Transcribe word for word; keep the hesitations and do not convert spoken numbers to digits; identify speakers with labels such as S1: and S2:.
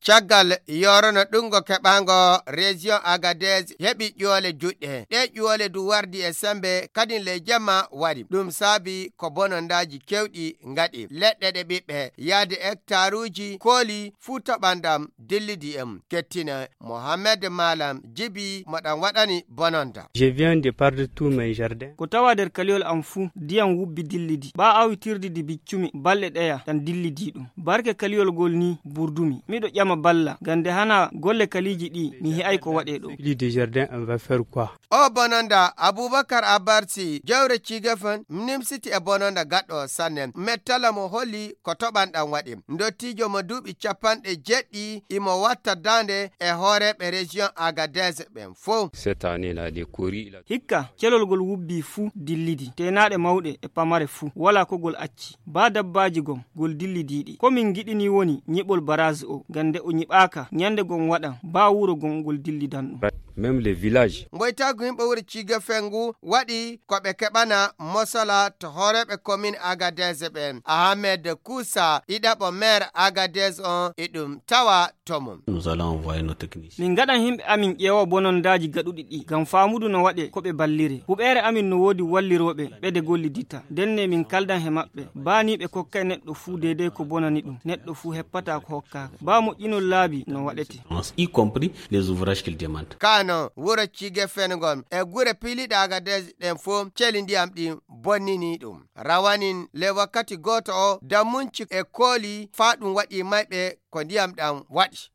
S1: caggal yorono ɗungo keɓango région Agadez heɓi ƴoole juɗɗe ɗe ƴoole du wardi e sembe kadin le jamma waɗi ɗum saabi ko bonondaji kewɗi ngaɗi leɗɗe ɗe ɓiɓɓe yaade hectare uji kooli fuu toɓandam dillidi em kettina Mohamed Malam Jibi moɗan waɗani bononda.
S2: Je viens de perdre tous mes jardins.
S3: Ko tawa nder kaliol am fuu ndiyam wubbi dillidi ɓa awitirdi di biccumi balɗe ɗeya tan dillidi ɗum barke kaliol gol ni burdumi miɗo ƴama balla gande hana golle kaliji ɗi mi he'ay ko waɗe ɗo.
S2: Fili de jardin on va faire quoi?
S1: O bononda Abubakar Abarsi jawre cigefen nimsiti e bononda gaɗɗo sanne mettala mo holli ko toɓanɗam waɗi ndottijo mo duuɓi capanɗe jeɗɗi imo watta dande e hooreɓe région Agadez ɓen fof.
S2: Cette année là des courri
S3: hikka celol gol wubbi fuu dillidi tenaɗe mawɗe e pamare fuu wala ko gol acci ba dabbaji gom gol dillidiɗi komin giɗini woni ñiɓol barage o gande o ñiɓaka ñande gon waɗan ba wuro gon gol dillidan ɗum.
S2: Même les villages.
S1: Mboytagu yimɓe wuri cigefengu waɗi ko ɓe keɓana mosala to hooreɓe commune Agadez ɓen. Ahmed Kousa ɗiɗaɓo maire Agadez on e ɗum tawa tomum.
S4: Nous allons envoyer nos techniciens.
S3: Min gaɗan himɓe amin ƴeewa bonondaji gaɗuɗi ɗi ngam faamudu no waɗe ko ɓe ballire. Huɓɓere amin no woodi walliroɓe ɓede gollidita. Denne min kaldan he maɓɓe. Bani ɓe kokkay neɗɗo fuu deydey ko bonani ɗum. Neɗɗo fuu heppata ko hokkaka. Ba moƴƴinol laabi no waɗete.
S4: Y compris les ouvrages qu'il demande.
S1: Kano wuro cigefengon e gure piliɗe Agadez ɗen fof celi ndiyam ɗi bonnini ɗum. Rawanin le wakkati goto o dammunci e kooli fa ɗum waɗi mayɓe ko ndiyam ɗam waɗi.